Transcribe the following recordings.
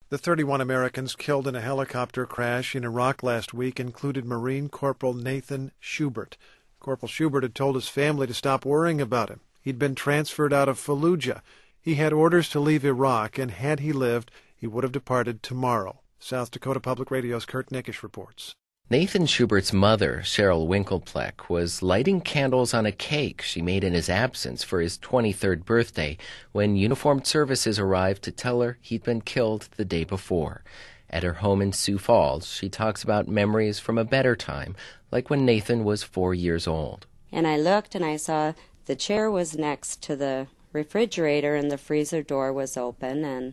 The 31 Americans killed in a helicopter crash in Iraq last week included Marine Corporal Nathan Schubert. Corporal Schubert had told his family to stop worrying about him. He'd been transferred out of Fallujah. He had orders to leave Iraq, and had he lived, he would have departed tomorrow. South Dakota Public Radio's Kurt Nickisch reports. Nathan Schubert's mother, Cheryl Winkelpleck, was lighting candles on a cake she made in his absence for his 23rd birthday when uniformed services arrived to tell her he'd been killed the day before. At her home in Sioux Falls, she talks about memories from a better time, like when Nathan was 4 years old. And I looked and I saw the chair was next to the refrigerator and the freezer door was open, and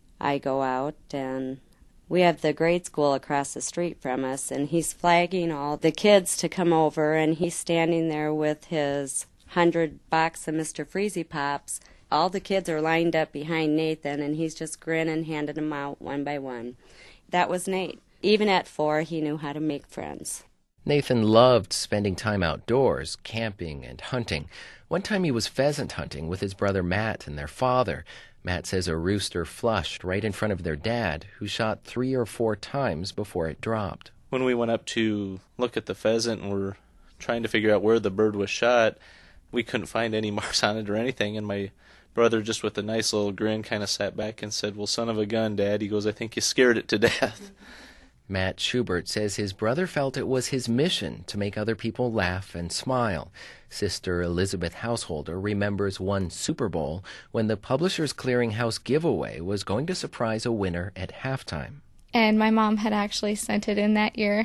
I go out and we have the grade school across the street from us, and he's flagging all the kids to come over, and he's standing there with his 100 box of Mr. Freezy Pops. All the kids are lined up behind Nathan, and he's just grinning, handing them out one by one. That was Nate. Even at 4, he knew how to make friends. Nathan loved spending time outdoors, camping and hunting. One time he was pheasant hunting with his brother Matt and their father. Matt says a rooster flushed right in front of their dad, who shot 3 or 4 times before it dropped. When we went up to look at the pheasant and were trying to figure out where the bird was shot, we couldn't find any marks on it or anything, and my brother, just with a nice little grin, kind of sat back and said, "Well, son of a gun, Dad." He goes, "I think you scared it to death." Matt Schubert says his brother felt it was his mission to make other people laugh and smile. Sister Elizabeth Householder remembers one Super Bowl when the Publishers Clearinghouse giveaway was going to surprise a winner at halftime. And my mom had actually sent it in that year.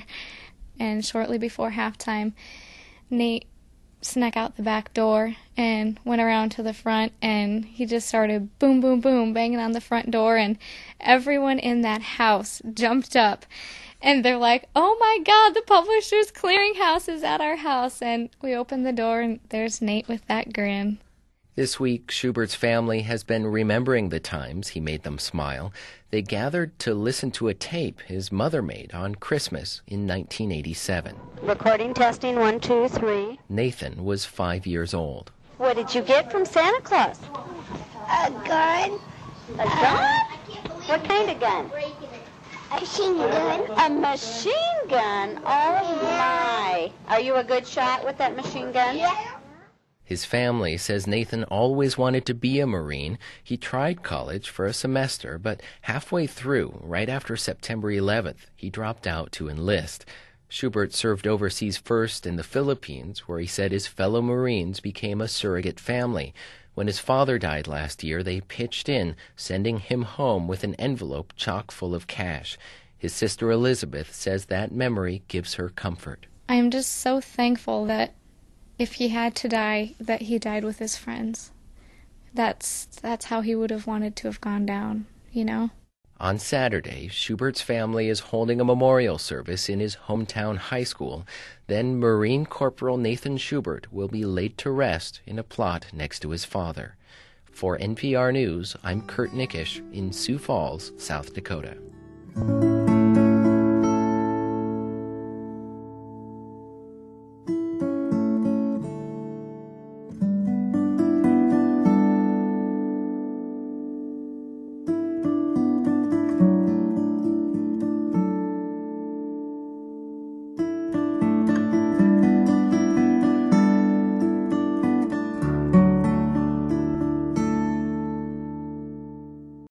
And shortly before halftime, Nate snuck out the back door and went around to the front, and he just started boom, boom, boom, banging on the front door, and everyone in that house jumped up. And they're like, "Oh my God, the Publishers Clearinghouse is at our house." And we opened the door, and there's Nate with that grin. This week, Schubert's family has been remembering the times he made them smile. They gathered to listen to a tape his mother made on Christmas in 1987. Recording testing 1, 2, 3. Nathan was 5 years old. What did you get from Santa Claus? A gun. A gun? What kind of gun? A machine gun. A machine gun? Oh my. Are you a good shot with that machine gun? Yeah. His family says Nathan always wanted to be a Marine. He tried college for a semester, but halfway through, right after September 11th, he dropped out to enlist. Schubert served overseas first in the Philippines, where he said his fellow Marines became a surrogate family. When his father died last year, they pitched in, sending him home with an envelope chock full of cash. His sister Elizabeth says that memory gives her comfort. I am just so thankful that if he had to die, that he died with his friends. That's how he would have wanted to have gone down, you know? On Saturday, Schubert's family is holding a memorial service in his hometown high school. Then Marine Corporal Nathan Schubert will be laid to rest in a plot next to his father. For NPR News, I'm Kurt Nickisch in Sioux Falls, South Dakota.